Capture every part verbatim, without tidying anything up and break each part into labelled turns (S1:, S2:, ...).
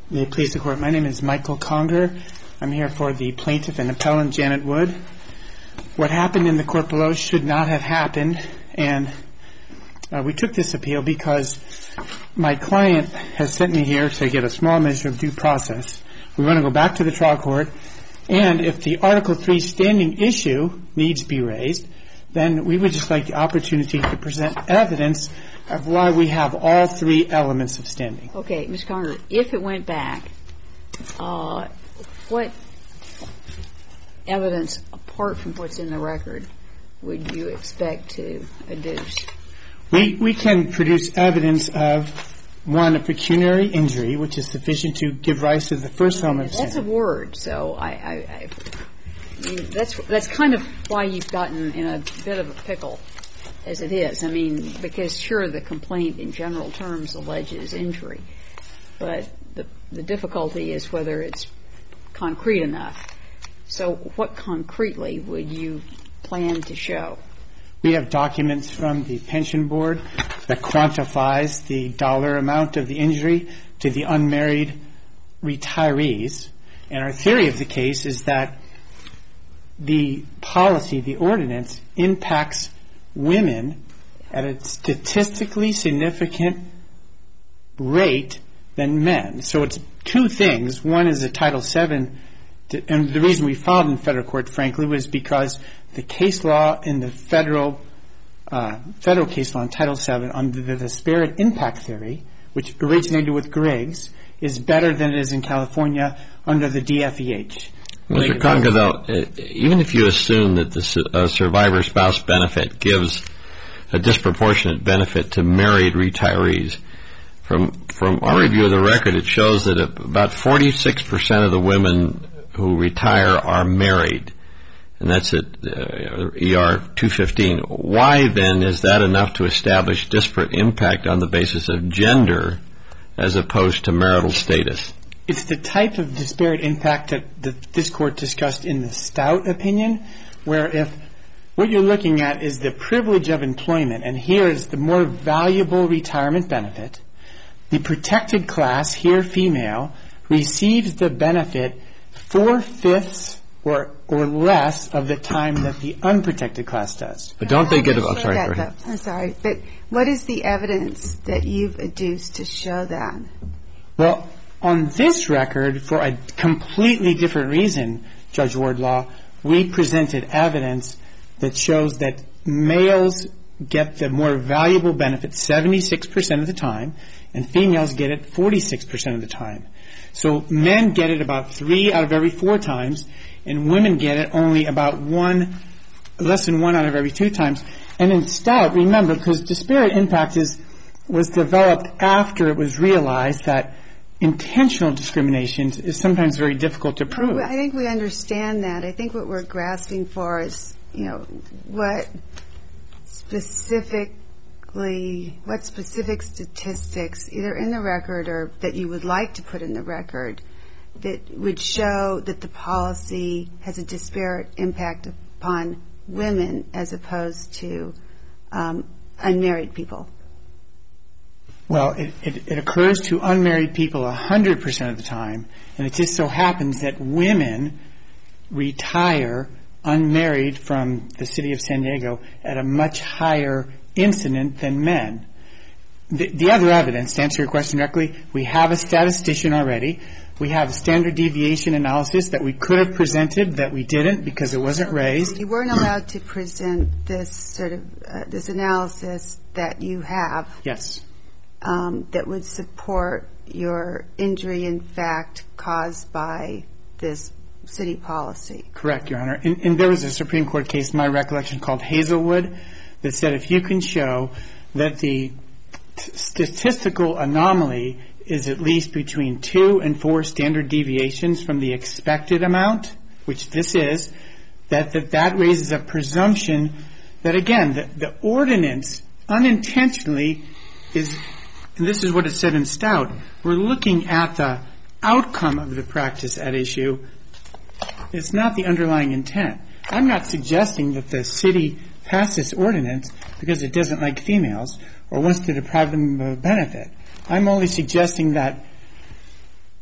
S1: May it please the Court. My name is Michael Conger. I'm here for the plaintiff and appellant Janet Wood. What happened in the court below should not have happened, and uh, we took this appeal because my client has sent me here to get a small measure of due process. We want to go back to the trial court, and if the Article three standing issue needs to be raised, then we would just like the opportunity to present evidence of why we have all three elements of standing.
S2: Okay, Miz Conger, if it went back, uh, what evidence, apart from what's in the record, would you expect to adduce?
S1: We we can produce evidence of, one, a pecuniary injury, which is sufficient to give rise to the first element of standing.
S2: That's a word, so I, I, I, I mean, that's that's kind of why you've gotten in a bit of a pickle, as it is. I mean, because sure, the complaint in general terms alleges injury, but the the difficulty is whether it's concrete enough. So what concretely would you plan to show?
S1: We have documents from the pension board that quantifies the dollar amount of the injury to the unmarried retirees. And our theory of the case is that the policy, the ordinance, impacts women at a statistically significant rate than men. So it's two things. One is a Title seven, and the reason we filed in federal court, frankly, was because the case law in the federal uh, federal case law in Title seven under the disparate impact theory, which originated with Griggs, is better than it is in California under the D F E H.
S3: Mister Conger, though, even if you assume that the uh, survivor spouse benefit gives a disproportionate benefit to married retirees, from from our review of the record, it shows that about forty-six percent of the women who retire are married, and that's at uh, E R two fifteen. Why, then, is that enough to establish disparate impact on the basis of gender as opposed to marital status?
S1: It's the type of disparate impact that, that this court discussed in the Stout opinion, where if what you're looking at is the privilege of employment, and here is the more valuable retirement benefit, the protected class, here female, receives the benefit four-fifths or or less of the time that the unprotected class does.
S3: But don't they get a... I'm sorry.
S4: That, go ahead. I'm sorry, but what is the evidence that you've adduced to show that?
S1: Well, on this record, for a completely different reason, Judge Wardlaw, we presented evidence that shows that males get the more valuable benefit seventy-six percent of the time, and females get it forty-six percent of the time. So men get it about three out of every four times, and women get it only about one, less than one out of every two times. And in Stout, remember, because disparate impact is was developed after it was realized that intentional discrimination is sometimes very difficult to prove.
S4: Well, I think we understand that. I think what we're grasping for is, you know, what specifically, what specific statistics, either in the record or that you would like to put in the record, that would show that the policy has a disparate impact upon women as opposed to um, unmarried people.
S1: Well, it, it, it occurs to unmarried people one hundred percent of the time, and it just so happens that women retire unmarried from the city of San Diego at a much higher incident than men. The, the other evidence, to answer your question directly, we have a statistician already. We have a standard deviation analysis that we could have presented that we didn't because it wasn't raised.
S4: You weren't allowed to present this sort of uh, this analysis that you have.
S1: Yes.
S4: Um, that would support your injury, in fact, caused by this city policy.
S1: Correct, Your Honor. And, and there was a Supreme Court case, my recollection, called Hazelwood, that said if you can show that the t- statistical anomaly is at least between two and four standard deviations from the expected amount, which this is, that that, that raises a presumption that, again, the, the ordinance unintentionally is... And this is what it said in Stout. We're looking at the outcome of the practice at issue. It's not the underlying intent. I'm not suggesting that the city passed this ordinance because it doesn't like females or wants to deprive them of a benefit. I'm only suggesting that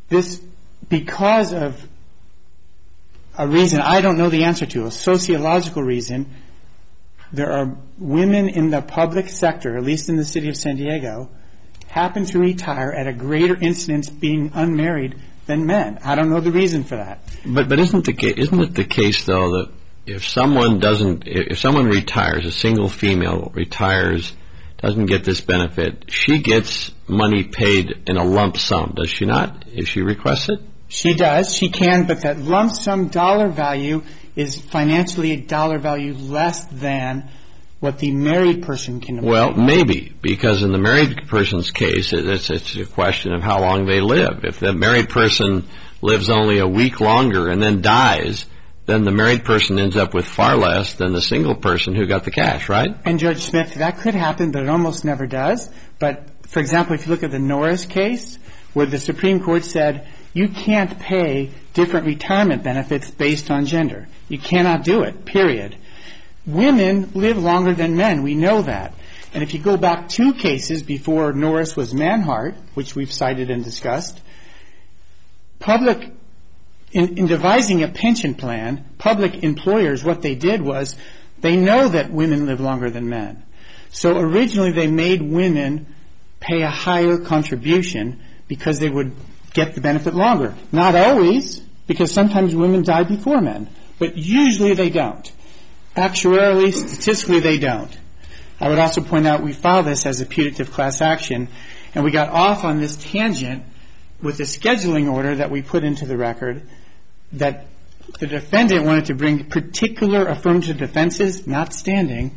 S1: this, because of a reason I don't know the answer to, a sociological reason, there are women in the public sector, at least in the city of San Diego, happen to retire at a greater incidence being unmarried than men. I don't know the reason for that.
S3: But but isn't the ca- isn't it the case though that if someone doesn't if someone retires, a single female retires, doesn't get this benefit, she gets money paid in a lump sum, does she not? If she requests it?
S1: She does. She can, but that lump sum dollar value is financially a dollar value less than what the married person can obtain.
S3: Well, maybe, because in the married person's case, it's, it's a question of how long they live. If the married person lives only a week longer and then dies, then the married person ends up with far less than the single person who got the cash, right?
S1: And Judge Smith, that could happen, but it almost never does. But, for example, if you look at the Norris case, where the Supreme Court said you can't pay different retirement benefits based on gender. You cannot do it, period. Women live longer than men. We know that. And if you go back two cases before Norris was Manhart, which we've cited and discussed, public, in, in devising a pension plan, public employers, what they did was they know that women live longer than men. So originally they made women pay a higher contribution because they would get the benefit longer. Not always, because sometimes women die before men, but usually they don't. Actuarially, statistically, they don't. I would also point out we filed this as a putative class action, and we got off on this tangent with the scheduling order that we put into the record that the defendant wanted to bring particular affirmative defenses, not standing,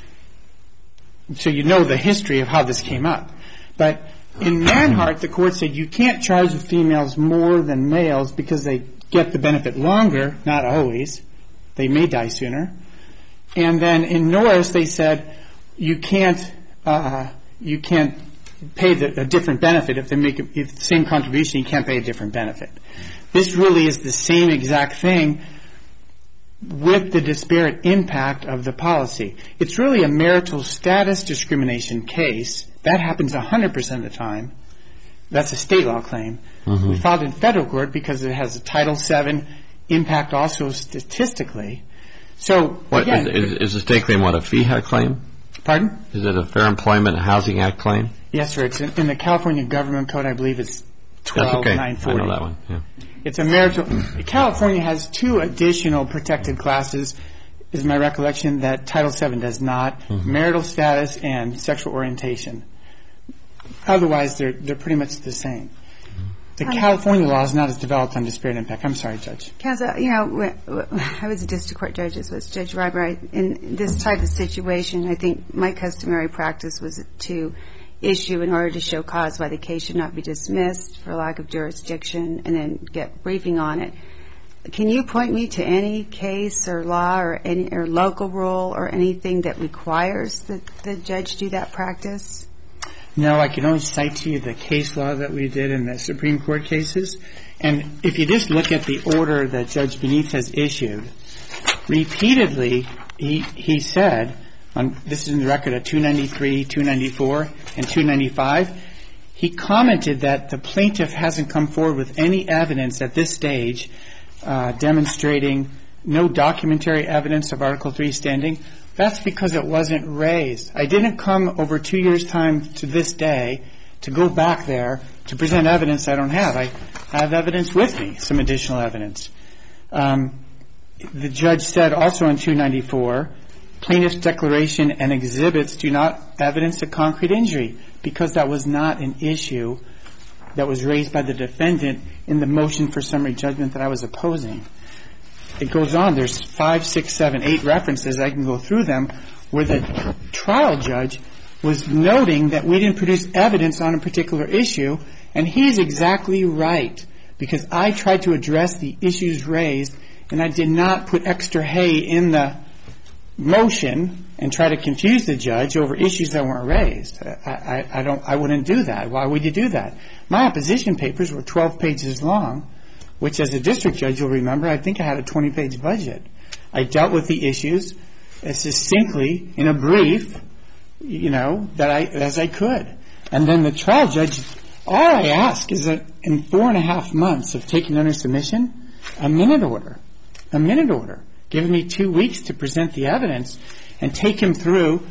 S1: so you know the history of how this came up. But in Manhart, the court said you can't charge the females more than males because they get the benefit longer, not always. They may die sooner. And then in Norris, they said you can't uh, you can't pay the, a different benefit if they make a, if the same contribution. You can't pay a different benefit. This really is the same exact thing with the disparate impact of the policy. It's really a marital status discrimination case. That happens one hundred percent of the time. That's a state law claim. Mm-hmm. We filed in federal court because it has a Title seven impact also statistically. So,
S3: what,
S1: again,
S3: is, is the state claim what, a F E H A claim?
S1: Pardon?
S3: Is it a Fair Employment and Housing Act claim?
S1: Yes, sir. It's in, in the California Government Code, I believe it's twelve nine forty.
S3: I know that one, yeah.
S1: It's a marital. California has two additional protected classes, is my recollection, that Title seven does not. Mm-hmm. Marital status and sexual orientation. Otherwise, they're they're pretty much the same. The California law is not as developed on disparate impact. I'm sorry, Judge.
S4: Counsel, you know, I was a district court judge, as was Judge Reiber. In this type of situation, I think my customary practice was to issue in order to show cause why the case should not be dismissed for lack of jurisdiction and then get briefing on it. Can you point me to any case or law or any or local rule or anything that requires that the judge do that practice?
S1: No, I can only cite to you the case law that we did in the Supreme Court cases. And if you just look at the order that Judge Benitez has issued, repeatedly he he said, on, this is in the record at two ninety-three, two ninety-four, and two ninety-five, he commented that the plaintiff hasn't come forward with any evidence at this stage uh, demonstrating no documentary evidence of Article three standing. That's because it wasn't raised. I didn't come over two years' time to this day to go back there to present evidence I don't have. I have evidence with me, some additional evidence. Um, the judge said also on two ninety-four, plaintiff's declaration and exhibits do not evidence a concrete injury because that was not an issue that was raised by the defendant in the motion for summary judgment that I was opposing. It goes on. There's five, six, seven, eight references. I can go through them where the trial judge was noting that we didn't produce evidence on a particular issue, and he's exactly right because I tried to address the issues raised, and I did not put extra hay in the motion and try to confuse the judge over issues that weren't raised. I, I, I don't. I wouldn't do that. Why would you do that? My opposition papers were twelve pages long, which as a district judge you'll remember, I think I had a twenty-page budget. I dealt with the issues as succinctly in a brief, you know, that I as I could. And then the trial judge All I ask is that in four and a half months of taking under submission, a minute order, a minute order, giving me two weeks to present the evidence and take him through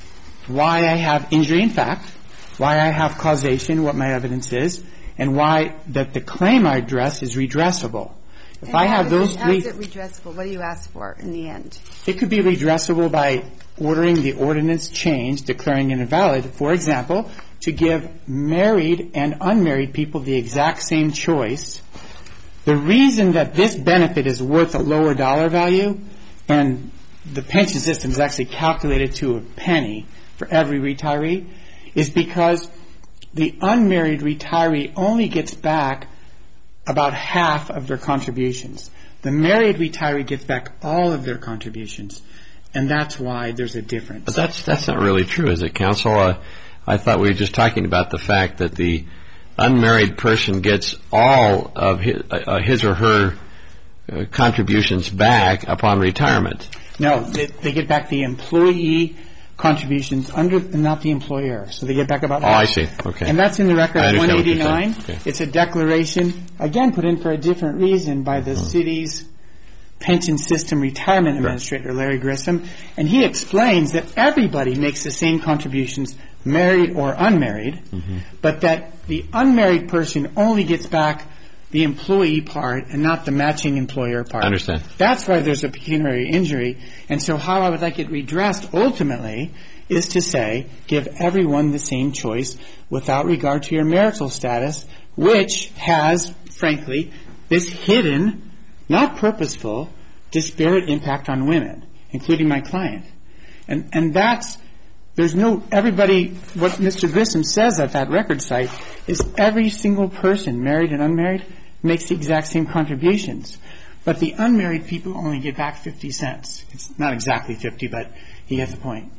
S1: why I have injury in fact, why I have causation, what my evidence is, and why that the claim I address is redressable. If
S4: And
S1: I
S4: how
S1: have
S4: is
S1: those
S4: it,
S1: three...
S4: How is it redressable? What do you ask for in the end?
S1: It could be redressable by ordering the ordinance change, declaring it invalid. For example, to give married and unmarried people the exact same choice. The reason that this benefit is worth a lower dollar value, and the pension system is actually calculated to a penny for every retiree, is because the unmarried retiree only gets back about half of their contributions. The married retiree gets back all of their contributions, and that's why there's a difference.
S3: But that's that's not really true, is it, counsel? Uh, I thought we were just talking about the fact that the unmarried person gets all of his, uh, his or her uh, contributions back upon retirement.
S1: No, they, they get back the employee contributions under, not the employer. So they get back about
S3: Oh,
S1: half.
S3: I see. Okay.
S1: And that's in the record
S3: I
S1: at one
S3: understand what you're
S1: eighty-nine.
S3: saying. Okay.
S1: It's a declaration, again, put in for a different reason by the
S3: Mm-hmm.
S1: city's pension system retirement administrator, Larry Grissom. And he explains that everybody makes the same contributions, married or unmarried,
S3: Mm-hmm.
S1: but that the unmarried person only gets back the employee part and not the matching employer part.
S3: I understand.
S1: That's why there's a pecuniary injury. And so how I would like it redressed ultimately is to say, give everyone the same choice without regard to your marital status, which has, frankly, this hidden, not purposeful, disparate impact on women, including my client. And and that's, there's no, everybody, what Mister Grissom says at that record site is every single person, married and unmarried, makes the exact same contributions. But the unmarried people only get back fifty cents. It's not exactly fifty, but he has a point.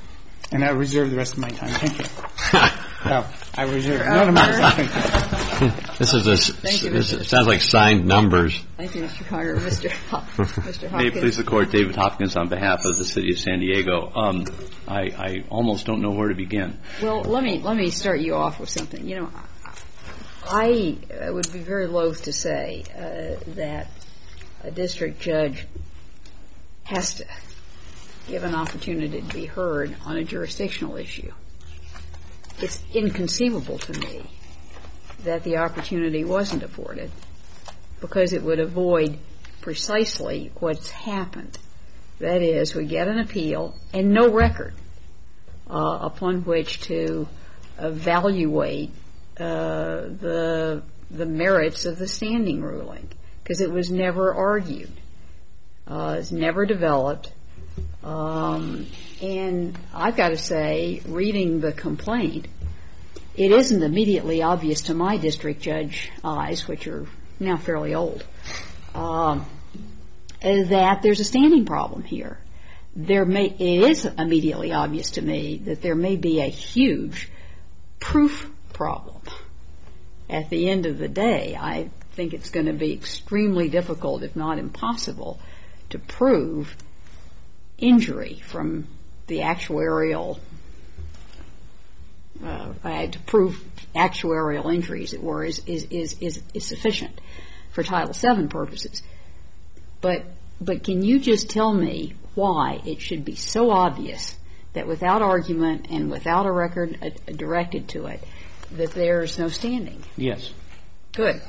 S1: And I reserve the rest of my time. Thank you. No, I reserve none of my time. Thank you.
S3: This is a,
S2: Thank you,
S3: this
S2: Mister
S3: sounds like signed numbers.
S2: Thank you, Mister Carter. Mister Hop- Mister
S5: May it
S2: Hopkins.
S5: please the Court, David Hopkins on behalf of the City of San Diego. Um, I, I almost don't know where to begin.
S2: Well, let me let me start you off with something. You know, I would be very loath to say uh, that a district judge has to give an opportunity to be heard on a jurisdictional issue. It's inconceivable to me that the opportunity wasn't afforded because it would avoid precisely what's happened. That is, we get an appeal and no record uh, upon which to evaluate uh, the the merits of the standing ruling, because it was never argued. Uh, it's never developed. Um, and I've got to say, reading the complaint, it isn't immediately obvious to my district judge eyes, which are now fairly old, um, that there's a standing problem here. There may, it is immediately obvious to me that there may be a huge proof problem. At the end of the day, I think it's going to be extremely difficult, if not impossible, to prove injury from the actuarial, uh, I had to prove actuarial injuries, it were, is, is, is, is, is sufficient for Title seven purposes. But, but can you just tell me why it should be so obvious that without argument and without a record uh, directed to it, that there's no standing?
S5: Yes.
S2: Good.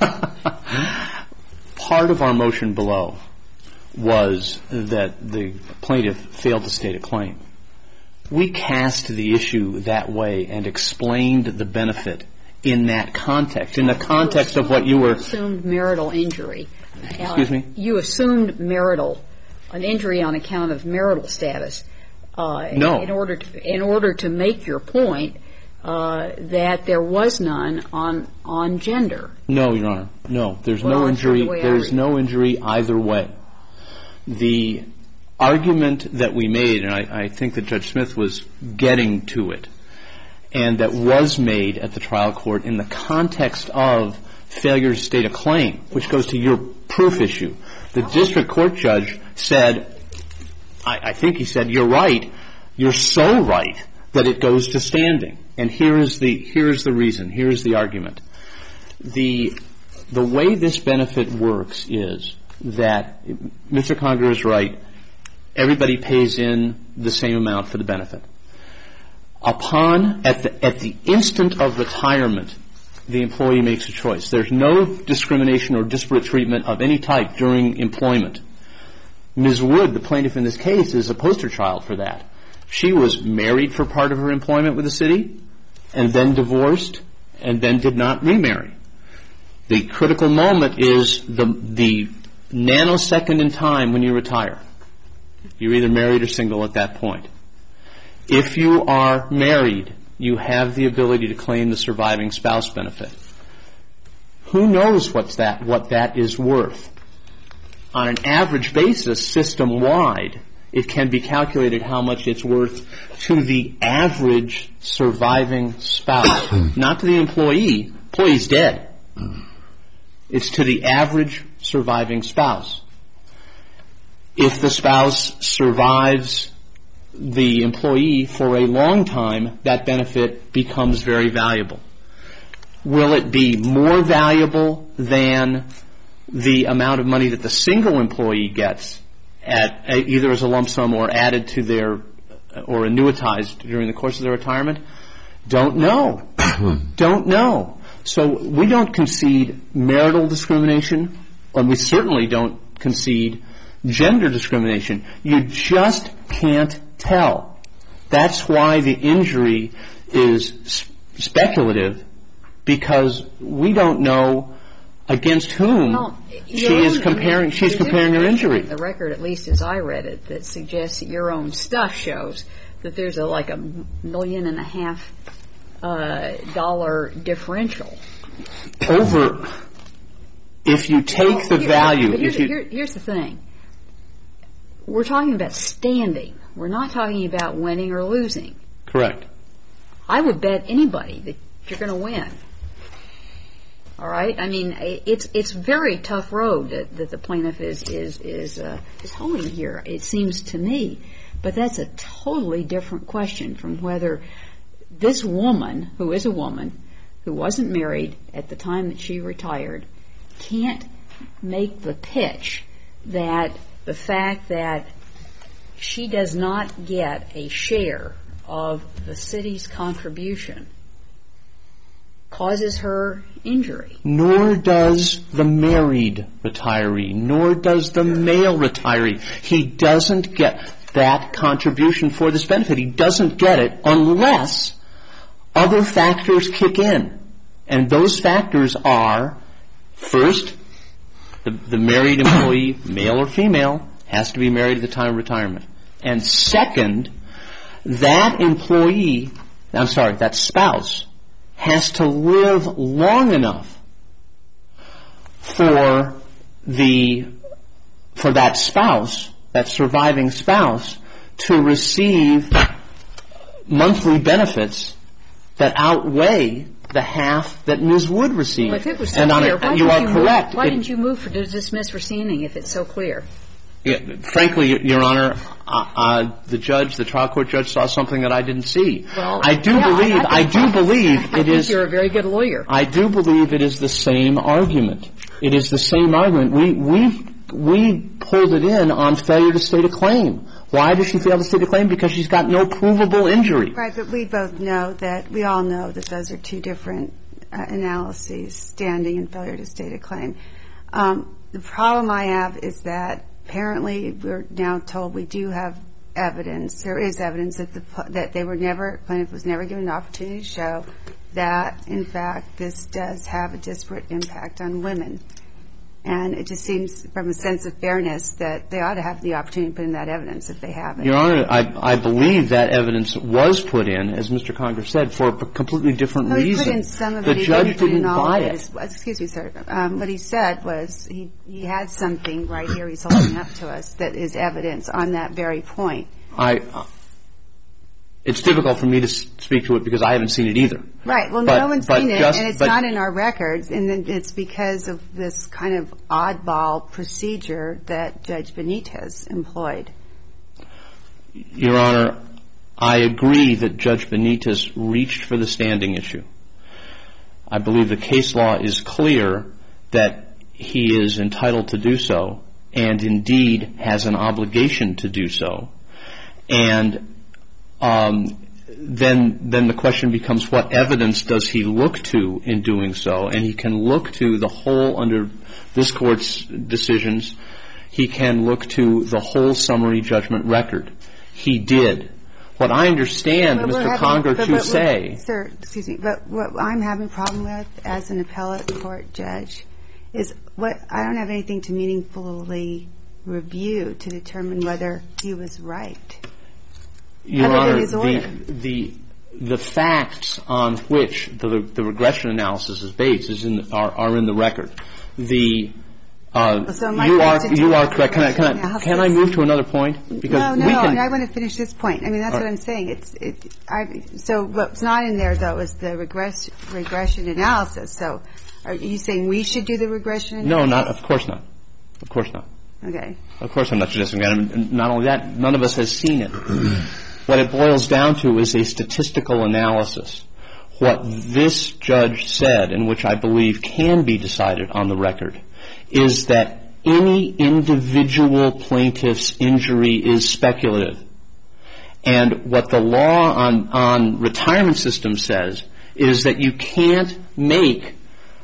S5: Part of our motion below was that the plaintiff failed to state a claim. We cast the issue that way and explained the benefit in that context, in the context of what you were...
S2: assumed marital injury.
S5: Excuse me?
S2: Uh, you assumed marital, an injury on account of marital status. Uh,
S5: No.
S2: In order to, in order to make your point uh, that there was none on on gender.
S5: No, Your Honor. No. There's
S2: Well,
S5: no
S2: that's the
S5: injury.
S2: way I
S5: There's
S2: read
S5: no injury either way. The argument that we made, and I, I think that Judge Smith was getting to it, and that was made at the trial court in the context of failure to state a claim, which goes to your proof issue. The district court judge said, I, I think he said, you're right, you're so right that it goes to standing. And here is the here is the reason. Here is the argument. The the way this benefit works is that Mister Conger is right. Everybody pays in the same amount for the benefit. Upon at the at the instant of retirement, the employee makes a choice. There's no discrimination or disparate treatment of any type during employment. Miz Wood, the plaintiff in this case, is a poster child for that. She was married for part of her employment with the city, and then divorced, and then did not remarry. The critical moment is the the nanosecond in time when you retire. You're either married or single at that point. If you are married, you have the ability to claim the surviving spouse benefit. Who knows what's that, what that is worth? On an average basis, system-wide, it can be calculated how much it's worth to the average surviving spouse, not to the employee. Employee's dead. It's to the average surviving spouse. If the spouse survives the employee for a long time, that benefit becomes very valuable. Will it be more valuable than the amount of money that the single employee gets at either as a lump sum or added to their or annuitized during the course of their retirement? Don't know. Don't know. So we don't concede marital discrimination, and we certainly don't concede gender discrimination. You just can't tell. That's why the injury is speculative, because we don't know against whom
S2: well,
S5: she is comparing. She's comparing her injury.
S2: The record, at least as I read it, that suggests that your own stuff shows that there's a like a million and a half uh, dollar differential.
S5: Over, if you take well, the
S2: here,
S5: value.
S2: But here's,
S5: if you,
S2: here, here's the thing. We're talking about standing. We're not talking about winning or losing.
S5: Correct.
S2: I would bet anybody that you're going to win. All right. I mean, it's it's very tough road that, that the plaintiff is is is uh, is holding here. It seems to me, but that's a totally different question from whether this woman, who is a woman, who wasn't married at the time that she retired, can't make the pitch that the fact that she does not get a share of the city's contribution causes her injury.
S5: Nor does the married retiree, nor does the male retiree. He doesn't get that contribution for this benefit. He doesn't get it unless other factors kick in. And those factors are, first, the, the married employee, male or female, has to be married at the time of retirement. And second, that employee, I'm sorry, that spouse, has to live long enough for the for that spouse, that surviving spouse, to receive monthly benefits that outweigh the half that Miz Wood received.
S2: Well, if it was so
S5: and
S2: clear,
S5: on
S2: why
S5: it, you are
S2: you
S5: correct.
S2: Move, why
S5: it,
S2: didn't you move for dismiss for standing if it's so clear?
S5: Yeah, frankly, Your Honor, uh, uh, the judge, the trial court judge, saw something that I didn't see.
S2: Well,
S5: I do
S2: yeah,
S5: believe,
S2: I,
S5: I do believe
S2: I
S5: it
S2: think
S5: is.
S2: You're a very good lawyer.
S5: I do believe it is the same argument. It is the same argument. We we we pulled it in on failure to state a claim. Why does she fail to state a claim? Because she's got no provable injury.
S4: Right, but we both know that, we all know that those are two different uh, analyses, standing and failure to state a claim. Um, the problem I have is that apparently we're now told we do have evidence, there is evidence that the that they were never, plaintiff was never given an opportunity to show that, in fact, this does have a disparate impact on women. And it just seems, from a sense of fairness, that they ought to have the opportunity to put in that evidence if they have it.
S5: Your Honor, I, I believe that evidence was put in, as Mister Conger said, for a completely different
S4: well, he
S5: reason.
S4: Put in some of
S5: the
S4: it. He
S5: judge
S4: didn't, put in
S5: didn't
S4: all
S5: buy
S4: of
S5: it.
S4: it. Excuse me, sir. Um, what he said was he, he had something right here he's holding up to us that is evidence on that very point.
S5: I... Uh, It's difficult for me to speak to it because I haven't seen it either.
S4: Right. Well,
S5: but,
S4: no one's
S5: but
S4: seen it,
S5: just,
S4: and it's
S5: but,
S4: not in our records, and it's because of this kind of oddball procedure that Judge Benitez employed.
S5: Your Honor, I agree that Judge Benitez reached for the standing issue. I believe the case law is clear that he is entitled to do so, and indeed has an obligation to do so. And um, then then the question becomes, what evidence does he look to in doing so? And he can look to the whole, under this Court's decisions, he can look to the whole summary judgment record. He did. What I understand
S4: but
S5: Mister
S4: having,
S5: Conger
S4: but,
S5: to
S4: but,
S5: say...
S4: Sir, excuse me, but what I'm having a problem with as an appellate court judge is what I don't have anything to meaningfully review to determine whether he was right.
S5: Your
S4: Other
S5: Honor,
S4: than his order.
S5: the, the the facts on which the the regression analysis is based is in the, are are in the record. The uh,
S4: so my
S5: you are
S4: point to
S5: you are
S4: do
S5: correct. Can I can I can I move to another point? Because
S4: no, no,
S5: we can,
S4: I want to finish this point. I mean, that's
S5: All
S4: what
S5: right.
S4: I'm saying. It's it. I, so what's not in there though is the regress regression analysis. So, are you saying we should do the regression analysis?
S5: No, not of course not. Of course not.
S4: Okay.
S5: Of course I'm not suggesting that. And not only that, none of us has seen it. What it boils down to is a statistical analysis. What this judge said, and which I believe can be decided on the record, is that any individual plaintiff's injury is speculative. And what the law on, on retirement systems says is that you can't make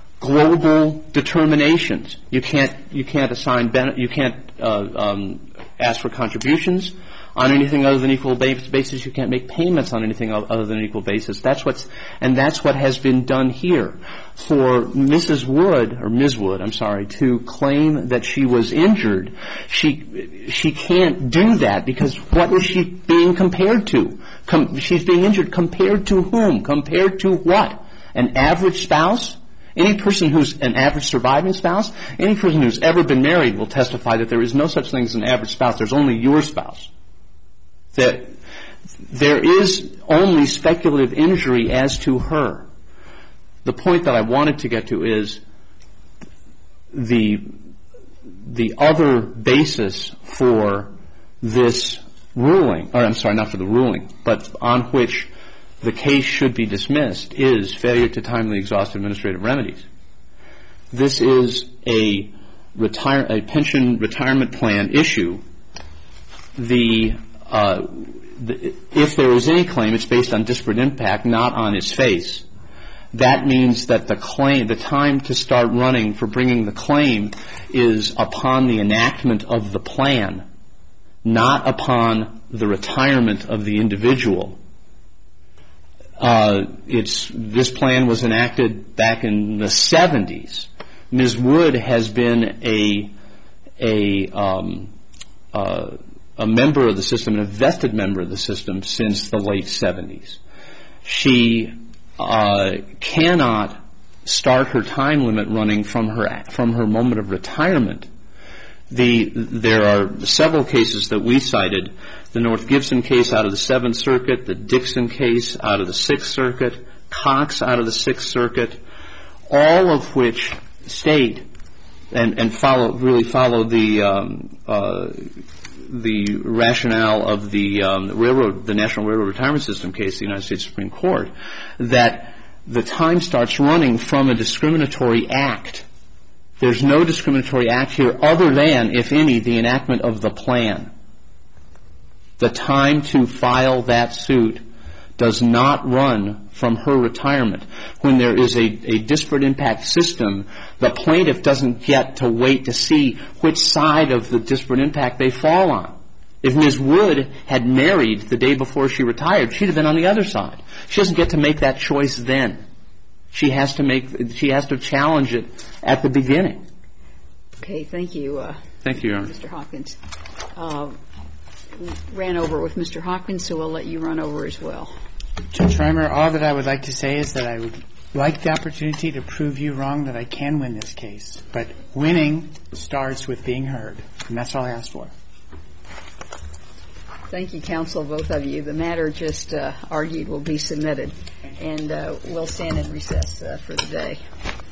S5: global determinations. You can't you can't assign ben- you can't uh, um, ask for contributions on anything other than equal basis. You can't make payments on anything other than equal basis. That's what's and that's what has been done here. For Missus Wood or Miz Wood, I'm sorry, to claim that she was injured, she she can't do that because what is she being compared to? Com- she's being injured compared to whom? Compared to what? An average spouse? Any person who's an average surviving spouse, any person who's ever been married will testify that there is no such thing as an average spouse. There's only your spouse. That there is only speculative injury as to her. The point that I wanted to get to is the the other basis for this ruling, or I'm sorry, not for the ruling, but on which the case should be dismissed is failure to timely exhaust administrative remedies. This is a retire a pension retirement plan issue. The, uh, the if there is any claim, it's based on disparate impact, not on its face. That means that the claim, the time to start running for bringing the claim is upon the enactment of the plan, not upon the retirement of the individual. Uh, it's this plan was enacted back in the seventies. Miz Wood has been a a um, uh, a member of the system, a vested member of the system since the late seventies. She uh, cannot start her time limit running from her from her moment of retirement. The there are several cases that we cited. The North Gibson case out of the Seventh Circuit, the Dixon case out of the Sixth Circuit, Cox out of the Sixth Circuit, all of which state and, and follow really follow the um, uh, the rationale of the um, railroad, the National Railroad Retirement System case, the United States Supreme Court, that the time starts running from a discriminatory act. There's no discriminatory act here other than, if any, the enactment of the plan. The time to file that suit does not run from her retirement. When there is a, a disparate impact system, the plaintiff doesn't get to wait to see which side of the disparate impact they fall on. If Miz Wood had married the day before she retired, she'd have been on the other side. She doesn't get to make that choice then. She has to make. She has to challenge it at the beginning.
S2: Okay, thank you. Uh,
S5: thank you, Your Honor.
S2: Mister Hawkins. Uh, ran over with Mister Hawkins, so we'll let you run over as well.
S1: Judge Reimer, all that I would like to say is that I would like the opportunity to prove you wrong that I can win this case. But winning starts with being heard, and that's all I asked for.
S2: Thank you, counsel, both of you. The matter just uh, argued will be submitted, and uh, we'll stand in recess uh, for the day.